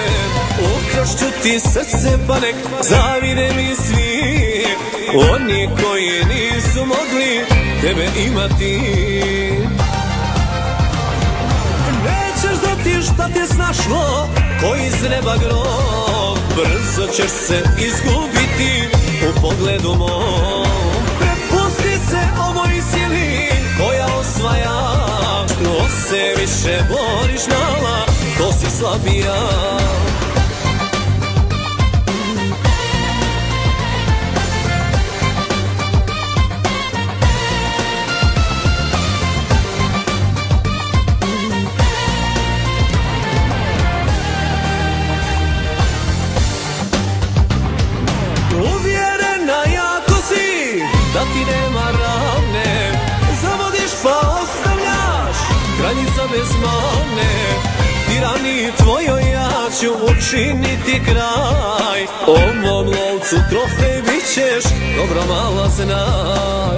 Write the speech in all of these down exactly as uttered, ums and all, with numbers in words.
Ukrašću ti srce pa nek zavide mi svi, oni koji nisu mogli tebe imati. Nećeš znati šta te snašlo, ko iz neba grob, brzo ćeš se izgubiti u pogledu mom. Prepusti se ovoj sili koja osvaja, ko se više boriš mala, ko si slabija. Uvjerena jako si da ti nema ravne, zavodiš pa ostavljaš, granica bez mane. Tirani tvojoj ja ću učiniti kraj, ovom lovcu trofej bit ćeš, dobro mala znaj.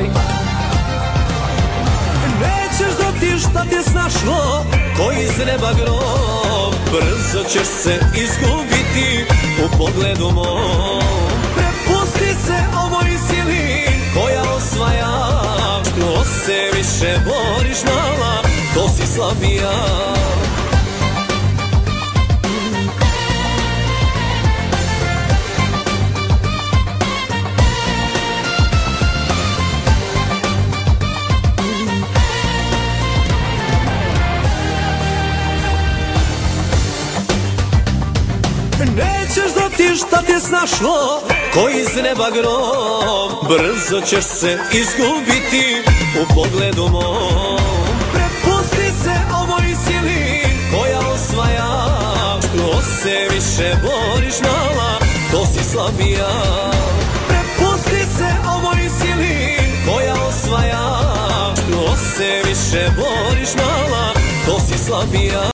Nećeš znati šta te snašlo, ko iz neba grob, brzo ćeš se izgubiti u pogledu mom. Prepusti se ovoj sili koja osvaja, ko se više boriš mala, ko si slabija. Nećeš znati šta te snašlo, ko iz neba grob, brzo ćeš se izgubiti u pogledu mom. Prepusti se ovoj sili koja osvaja, ko se više boriš mala, ko si slabija. Prepusti se ovoj sili koja osvaja, ko se više boriš mala, ko si slabija.